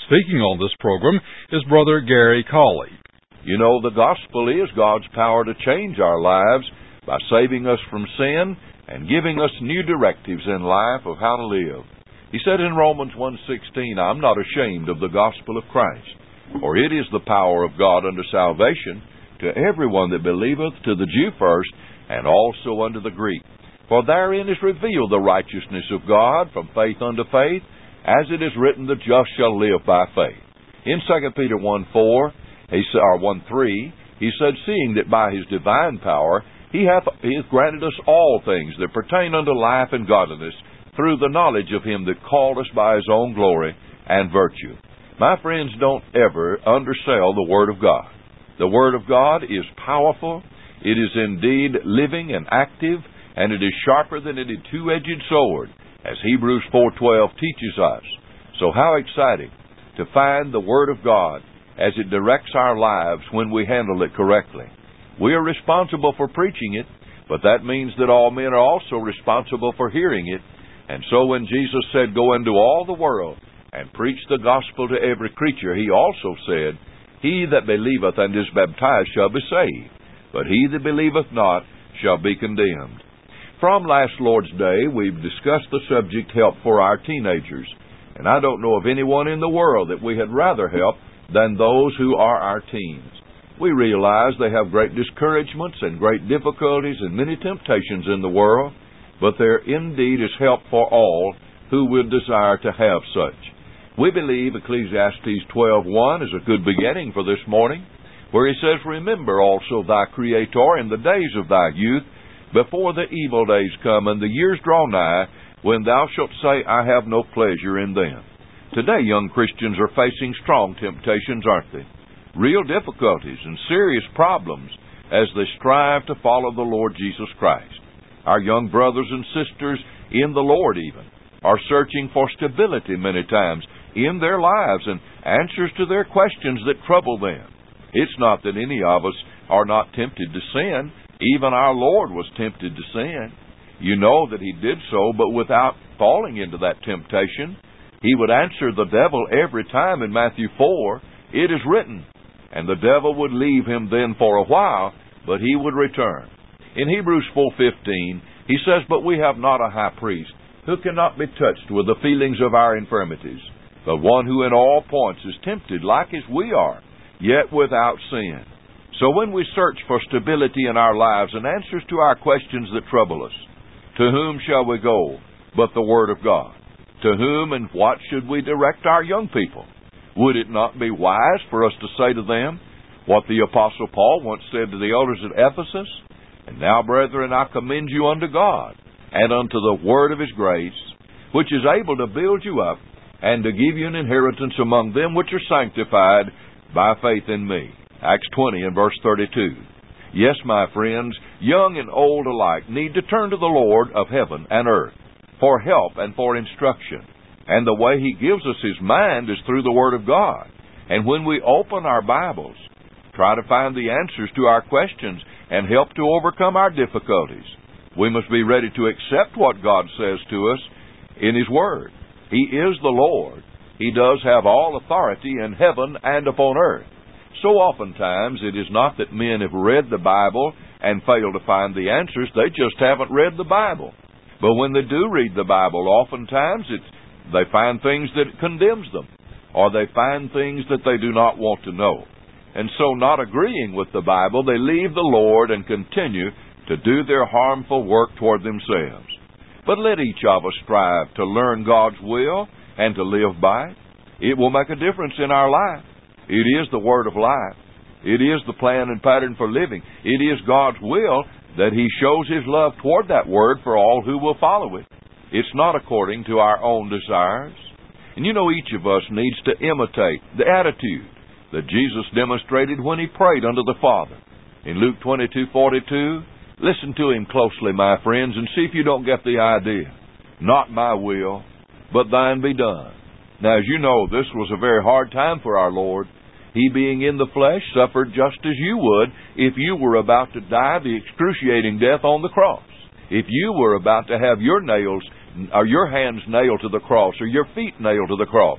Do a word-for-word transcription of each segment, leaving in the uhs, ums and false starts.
Speaking on this program is Brother Gary Cawley. You know, the gospel is God's power to change our lives by saving us from sin and giving us new directives in life of how to live. He said in Romans one sixteen, I'm not ashamed of the gospel of Christ, for it is the power of God unto salvation to everyone that believeth, to the Jew first, and also unto the Greek. For therein is revealed the righteousness of God from faith unto faith, as it is written, the just shall live by faith. In Second Peter one four, he said, or one three, he said, seeing that by his divine power he hath, he hath granted us all things that pertain unto life and godliness, through the knowledge of him that called us by his own glory and virtue. My friends, don't ever undersell the Word of God. The Word of God is powerful. It is indeed living and active, and it is sharper than any two-edged sword, as Hebrews four twelve teaches us. So how exciting to find the Word of God as it directs our lives when we handle it correctly. We are responsible for preaching it, but that means that all men are also responsible for hearing it. And so when Jesus said, go into all the world and preach the gospel to every creature, he also said, he that believeth and is baptized shall be saved, but he that believeth not shall be condemned. From last Lord's Day, we've discussed the subject, help for our teenagers. And I don't know of anyone in the world that we had rather help than those who are our teens. We realize they have great discouragements and great difficulties and many temptations in the world, but there indeed is help for all who would desire to have such. We believe Ecclesiastes twelve one is a good beginning for this morning, where he says, remember also thy Creator in the days of thy youth, before the evil days come and the years draw nigh, when thou shalt say, I have no pleasure in them. Today, young Christians are facing strong temptations, aren't they? Real difficulties and serious problems as they strive to follow the Lord Jesus Christ. Our young brothers and sisters in the Lord even are searching for stability many times in their lives and answers to their questions that trouble them. It's not that any of us are not tempted to sin. Even our Lord was tempted to sin. You know that he did so, but without falling into that temptation. He would answer the devil every time in Matthew four, it is written, and the devil would leave him then for a while, but he would return. In Hebrews four fifteen, he says, but we have not a high priest who cannot be touched with the feelings of our infirmities, but one who in all points is tempted like as we are, yet without sin. So when we search for stability in our lives and answers to our questions that trouble us, to whom shall we go but the Word of God? To whom and what should we direct our young people? Would it not be wise for us to say to them what the Apostle Paul once said to the elders at Ephesus? And now, brethren, I commend you unto God and unto the word of his grace, which is able to build you up and to give you an inheritance among them which are sanctified by faith in me. Acts twenty and verse thirty-two. Yes, my friends, young and old alike need to turn to the Lord of heaven and earth for help and for instruction. And the way he gives us his mind is through the Word of God. And when we open our Bibles, try to find the answers to our questions and help to overcome our difficulties. We must be ready to accept what God says to us in his Word. He is the Lord. He does have all authority in heaven and upon earth. So oftentimes it is not that men have read the Bible and fail to find the answers. They just haven't read the Bible. But when they do read the Bible, oftentimes it's, they find things that condemns them, or they find things that they do not want to know. And so, not agreeing with the Bible, they leave the Lord and continue to do their harmful work toward themselves. But let each of us strive to learn God's will and to live by it. It will make a difference in our life. It is the Word of life. It is the plan and pattern for living. It is God's will that he shows his love toward that Word for all who will follow it. It's not according to our own desires. And you know, each of us needs to imitate the attitude that Jesus demonstrated when he prayed unto the Father. In Luke twenty-two forty-two, listen to him closely, my friends, and see if you don't get the idea. Not my will, but thine be done. Now, as you know, this was a very hard time for our Lord. He, being in the flesh, suffered just as you would if you were about to die the excruciating death on the cross. If you were about to have your nails, or your hands nailed to the cross, or your feet nailed to the cross.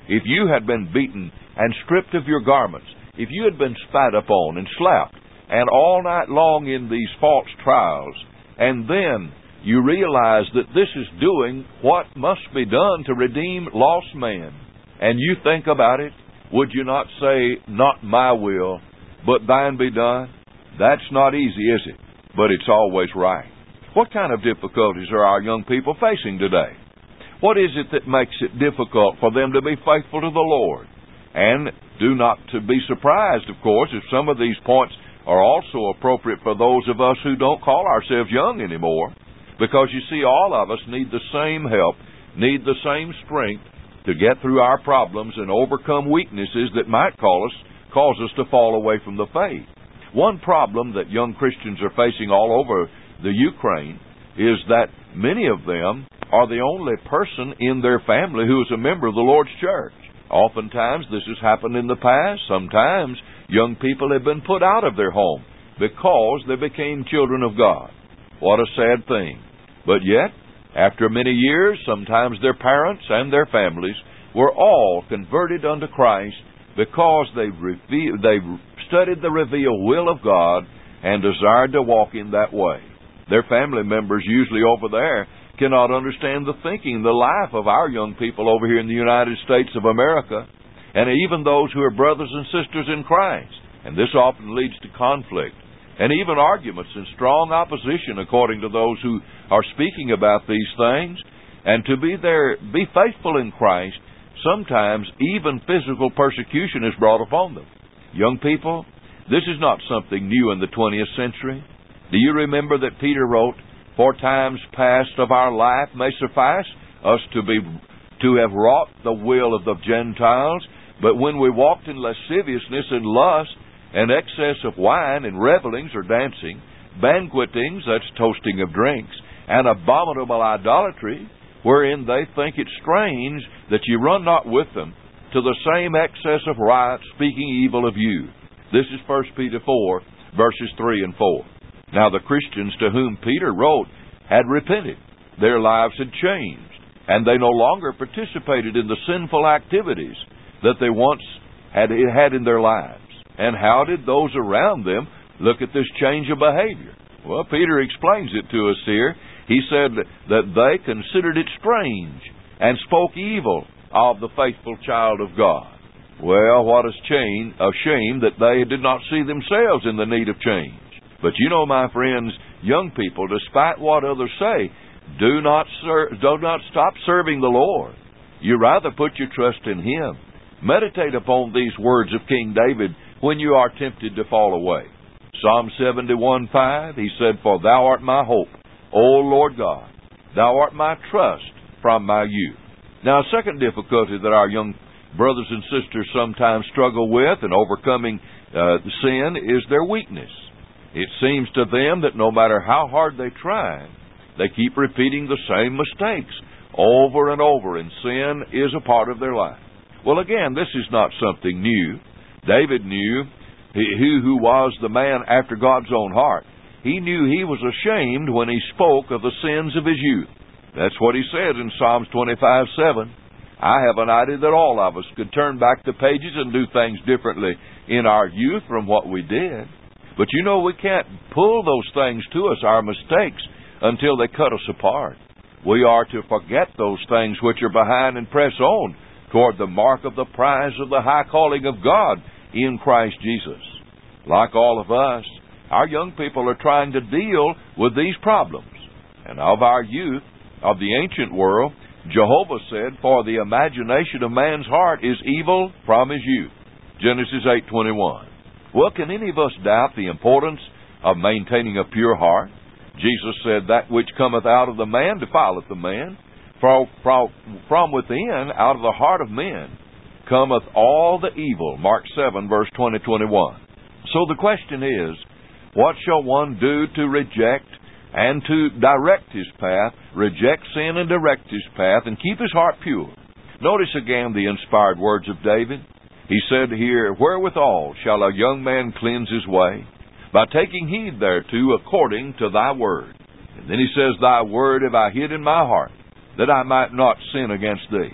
if you had been beaten and stripped of your garments, if you had been spat upon and slapped, and all night long in these false trials, and then you realize that this is doing what must be done to redeem lost man, and you think about it, would you not say, not my will, but thine be done? That's not easy, is it? But it's always right. What kind of difficulties are our young people facing today? What is it that makes it difficult for them to be faithful to the Lord? And do not to be surprised, of course, if some of these points are also appropriate for those of us who don't call ourselves young anymore. Because you see, all of us need the same help, need the same strength to get through our problems and overcome weaknesses that might call us, cause us to fall away from the faith. One problem that young Christians are facing all over the Ukraine is that many of them are the only person in their family who is a member of the Lord's church. Oftentimes this has happened in the past. Sometimes young people have been put out of their home because they became children of God. What a sad thing. But yet, after many years, sometimes their parents and their families were all converted unto Christ because they reveal, they studied the revealed will of God and desired to walk in that way. Their family members, usually over there, cannot understand the thinking, the life of our young people over here in the United States of America, and even those who are brothers and sisters in Christ. And this often leads to conflict and even arguments and strong opposition according to those who are speaking about these things. And to be there, be faithful in Christ, sometimes even physical persecution is brought upon them. Young people, this is not something new in the twentieth century. Do you remember that Peter wrote, "For times past of our life may suffice us to be to have wrought the will of the Gentiles, but when we walked in lasciviousness and lust, and excess of wine, and revelings or dancing, banquetings," that's toasting of drinks, "and abominable idolatry, wherein they think it strange that ye run not with them, to the same excess of riot, speaking evil of you." This is First Peter four, verses three and four. Now the Christians to whom Peter wrote had repented. Their lives had changed, and they no longer participated in the sinful activities that they once had had in their lives. And how did those around them look at this change of behavior? Well, Peter explains it to us here. He said that they considered it strange and spoke evil of the faithful child of God. Well, what a shame, a shame that they did not see themselves in the need of change. But you know, my friends, young people, despite what others say, do not ser- do not stop serving the Lord. You rather put your trust in Him. Meditate upon these words of King David when you are tempted to fall away. Psalm seventy-one five, he said, "For thou art my hope, O Lord God. Thou art my trust from my youth." Now, a second difficulty that our young brothers and sisters sometimes struggle with in overcoming uh, sin is their weakness. It seems to them that no matter how hard they try, they keep repeating the same mistakes over and over, and sin is a part of their life. Well, again, this is not something new. David knew, he who was the man after God's own heart, he knew he was ashamed when he spoke of the sins of his youth. That's what he said in Psalms twenty-five seven. I have an idea that all of us could turn back the pages and do things differently in our youth from what we did. But you know, we can't pull those things to us, our mistakes, until they cut us apart. We are to forget those things which are behind and press on toward the mark of the prize of the high calling of God in Christ Jesus. Like all of us, our young people are trying to deal with these problems. And of our youth, of the ancient world, Jehovah said, "For the imagination of man's heart is evil from his youth." Genesis eight twenty-one. Well, can any of us doubt the importance of maintaining a pure heart? Jesus said, "That which cometh out of the man defileth the man. From, from, from within, out of the heart of men, cometh all the evil." Mark seven, verse twenty, twenty-one. So the question is, what shall one do to reject and to direct his path, reject sin and direct his path, and keep his heart pure? Notice again the inspired words of David. He said here, "Wherewithal shall a young man cleanse his way? By taking heed thereto according to thy word." And then he says, "Thy word have I hid in my heart, that I might not sin against thee."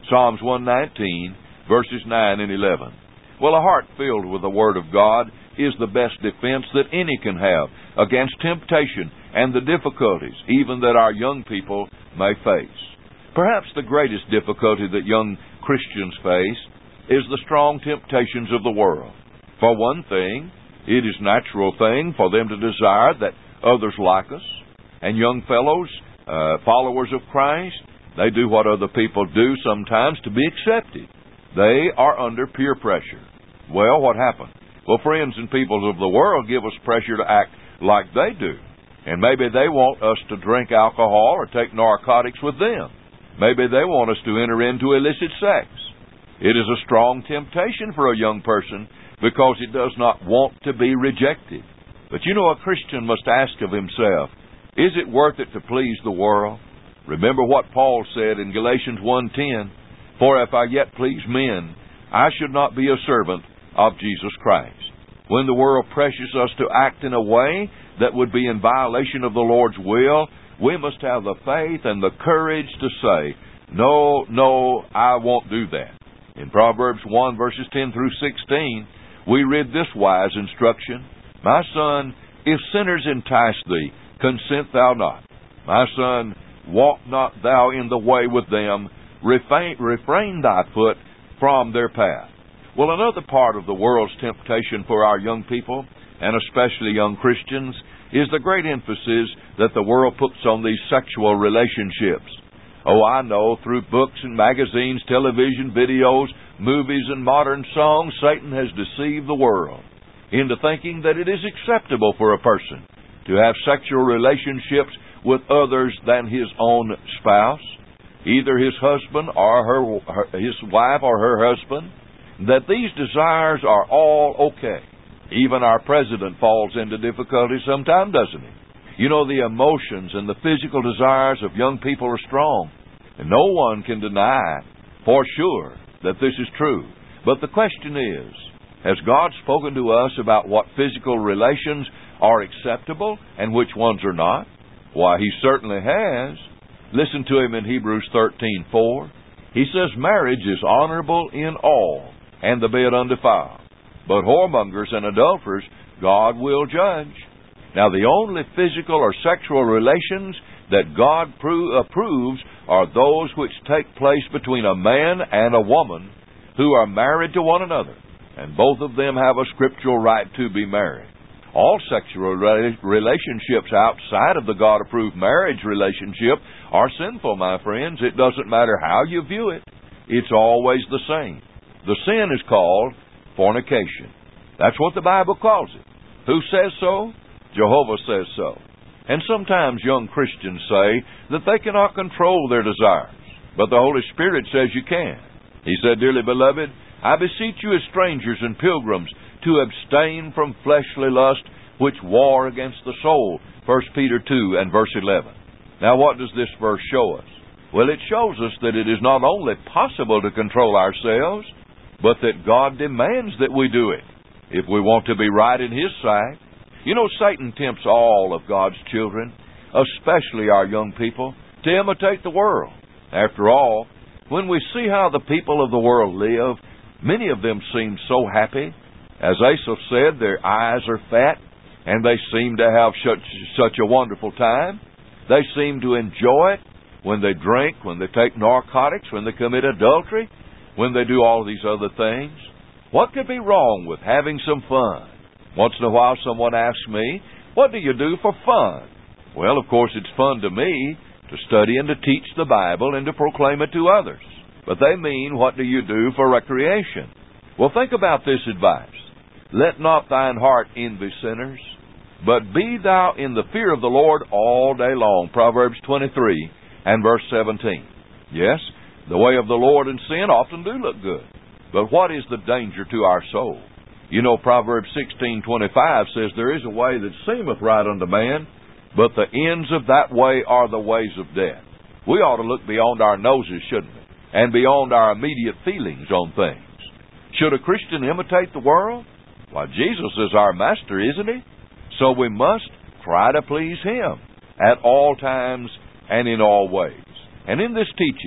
Psalms one nineteen, verses nine and eleven. Well, a heart filled with the Word of God is the best defense that any can have against temptation and the difficulties even that our young people may face. Perhaps the greatest difficulty that young Christians face is the strong temptations of the world. For one thing, it is a natural thing for them to desire that others like us. And young fellows, uh, followers of Christ, they do what other people do sometimes to be accepted. They are under peer pressure. Well, what happened? Well, friends and peoples of the world give us pressure to act like they do. And maybe they want us to drink alcohol or take narcotics with them. Maybe they want us to enter into illicit sex. It is a strong temptation for a young person because it does not want to be rejected. But you know, a Christian must ask of himself, is it worth it to please the world? Remember what Paul said in Galatians one ten, for if I yet please men, I should not be a servant of Jesus Christ. When the world pressures us to act in a way that would be in violation of the Lord's will, we must have the faith and the courage to say, no, no, I won't do that. In Proverbs one, verses ten through sixteen, we read this wise instruction, my son, if sinners entice thee, consent thou not. My son, walk not thou in the way with them, refrain, refrain thy foot from their path. Well, another part of the world's temptation for our young people, and especially young Christians, is the great emphasis that the world puts on these sexual relationships. Oh, I know, through books and magazines, television, videos, movies, and modern songs, Satan has deceived the world into thinking that it is acceptable for a person to have sexual relationships with others than his own spouse, either his husband or her, her his wife or her husband, that these desires are all okay. Even our president falls into difficulty sometimes, doesn't he? You know, the emotions and the physical desires of young people are strong, and no one can deny for sure that this is true. But the question is, has God spoken to us about what physical relations are acceptable and which ones are not? Why, He certainly has. Listen to Him in Hebrews thirteen four. He says, marriage is honorable in all, and the bed undefiled. But whoremongers and adulterers God will judge. Now, the only physical or sexual relations that God pro- approves are those which take place between a man and a woman who are married to one another, and both of them have a scriptural right to be married. All sexual re- relationships outside of the God-approved marriage relationship are sinful, my friends. It doesn't matter how you view it. It's always the same. The sin is called fornication. That's what the Bible calls it. Who says so? Jehovah says so. And sometimes young Christians say that they cannot control their desires, but the Holy Spirit says you can. He said, dearly beloved, I beseech you as strangers and pilgrims to abstain from fleshly lust which war against the soul. First Peter two and verse eleven. Now, what does this verse show us? Well, it shows us that it is not only possible to control ourselves, but that God demands that we do it if we want to be right in His sight. You know, Satan tempts all of God's children, especially our young people, to imitate the world. After all, when we see how the people of the world live, many of them seem so happy. As Asa said, their eyes are fat, and they seem to have such, such a wonderful time. They seem to enjoy it when they drink, when they take narcotics, when they commit adultery, when they do all these other things. What could be wrong with having some fun? Once in a while someone asks me, what do you do for fun? Well, of course, it's fun to me to study and to teach the Bible and to proclaim it to others. But they mean, what do you do for recreation? Well, think about this advice. Let not thine heart envy sinners, but be thou in the fear of the Lord all day long. Proverbs twenty-three and verse seventeen. Yes, the way of the Lord and sin often do look good. But what is the danger to our soul? You know, Proverbs sixteen twenty-five says, there is a way that seemeth right unto man, but the ends of that way are the ways of death. We ought to look beyond our noses, shouldn't we? And beyond our immediate feelings on things. Should a Christian imitate the world? Why, Jesus is our master, isn't He? So we must try to please Him at all times and in all ways. And in this teaching,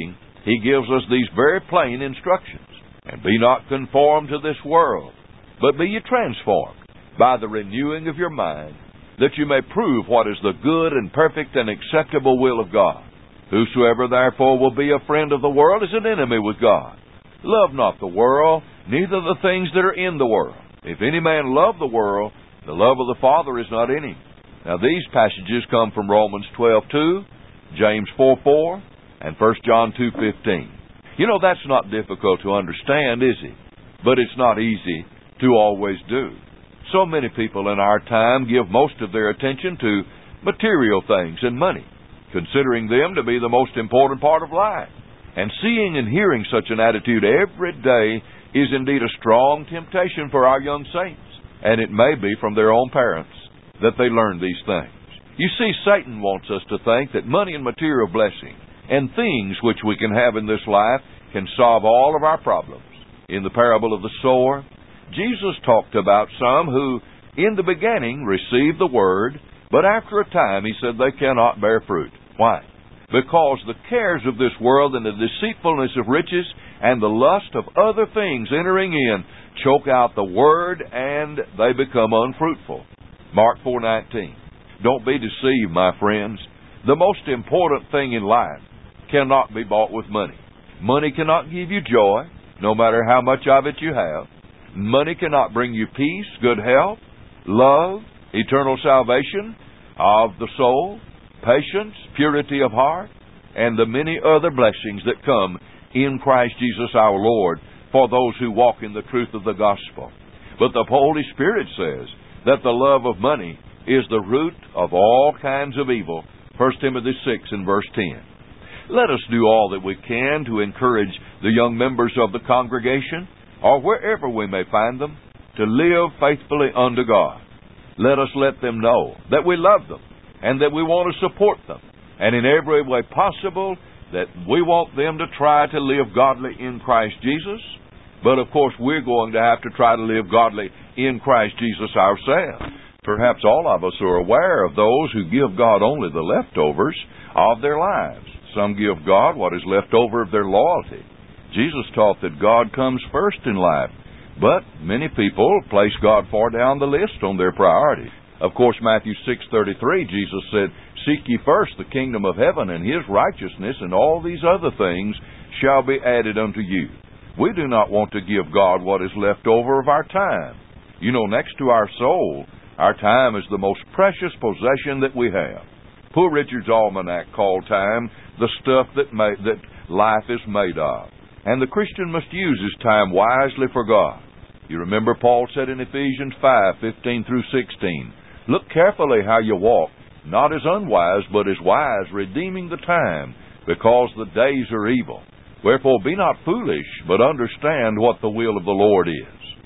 he gives us these very plain instructions. And be not conformed to this world, but be ye transformed by the renewing of your mind, that you may prove what is the good and perfect and acceptable will of God. Whosoever therefore will be a friend of the world is an enemy with God. Love not the world, neither the things that are in the world. If any man love the world, the love of the Father is not in him. Now these passages come from Romans twelve two, James four four, and First John two fifteen. You know, that's not difficult to understand, is it? But it's not easy to always do. So many people in our time give most of their attention to material things and money, considering them to be the most important part of life. And seeing and hearing such an attitude every day is indeed a strong temptation for our young saints. And it may be from their own parents that they learn these things. You see, Satan wants us to think that money and material blessing and things which we can have in this life can solve all of our problems. In the parable of the sower, Jesus talked about some who, in the beginning, received the word, but after a time, he said they cannot bear fruit. Why? Because the cares of this world and the deceitfulness of riches and the lust of other things entering in choke out the word, and they become unfruitful. Mark four nineteen. Don't be deceived, my friends. The most important thing in life cannot be bought with money. Money cannot give you joy, no matter how much of it you have. Money cannot bring you peace, good health, love, eternal salvation of the soul, patience, purity of heart, and the many other blessings that come in Christ Jesus our Lord for those who walk in the truth of the gospel. But the Holy Spirit says that the love of money is the root of all kinds of evil. First Timothy six and verse ten. Let us do all that we can to encourage the young members of the congregation, or wherever we may find them, to live faithfully unto God. Let us let them know that we love them and that we want to support them, and in every way possible that we want them to try to live godly in Christ Jesus. But of course we're going to have to try to live godly in Christ Jesus ourselves. Perhaps all of us are aware of those who give God only the leftovers of their lives. Some give God what is left over of their loyalty. Jesus taught that God comes first in life, but many people place God far down the list on their priorities. Of course, Matthew six thirty-three, Jesus said, "Seek ye first the kingdom of heaven and his righteousness, and all these other things shall be added unto you." We do not want to give God what is left over of our time. You know, next to our soul, our time is the most precious possession that we have. Poor Richard's Almanac called time the stuff that, ma- that life is made of. And the Christian must use his time wisely for God. You remember Paul said in Ephesians five fifteen through sixteen, "Look carefully how you walk, not as unwise, but as wise, redeeming the time, because the days are evil. Wherefore be not foolish, but understand what the will of the Lord is."